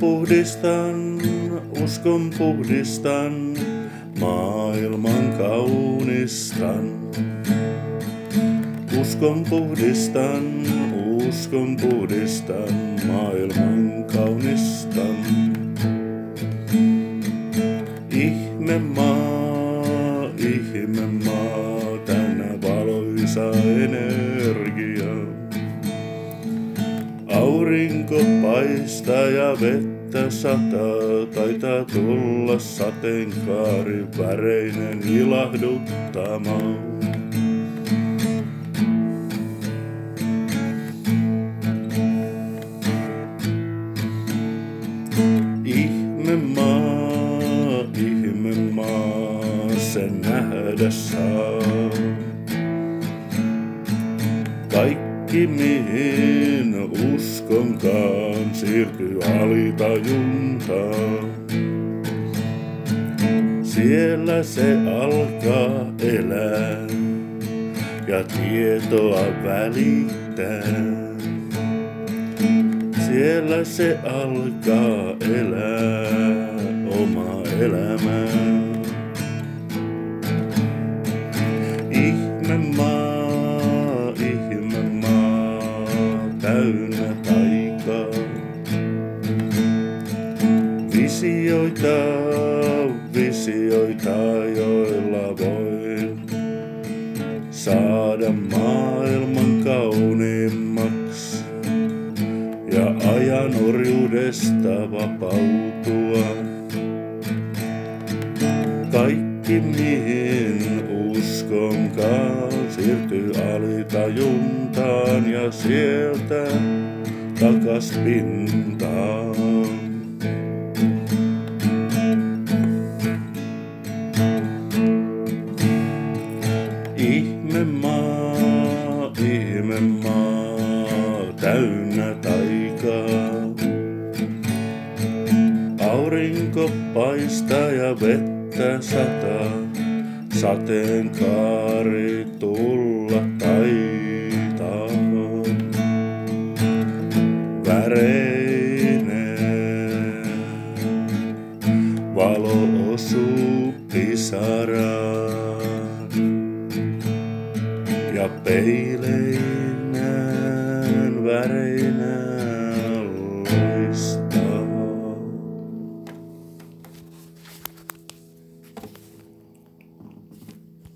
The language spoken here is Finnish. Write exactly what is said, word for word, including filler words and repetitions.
puhdistan, uskon puhdistan, maailman kaunistan. Uskon puhdistan, uskon puhdistan, maailman kaunistan. Ihme maa, ihme maa, täynnä valoisa energia. Aurinko paistaa ja vettä sataa, taitaa tulla sateenkaari väreinen ilahduttamaan. Ihme maa, ihme maa, sen nähdä saa. Kaikki mihin uskonkaan siirtyy alitajuntaan. Siellä se alkaa elää ja tietoa välittää. Siellä se alkaa elää omaa elämää. Ihme maa, ihme maa, täynnä taikaa. Visioita, visioita, joilla voin saada maailman kauniimmaksi ja ajan orjuudesta vapautua. Kaikki mihin uskonkaan siirtyy alitajuntaan ja sieltä takas pintaan. Ihme maa, ihme maa, täynnä taikaa. Aurinko paistaa ja vettä sataa, sateenkaari tulla taitaa. Väreinen valo osuu pisaraan ja peileinen väreinen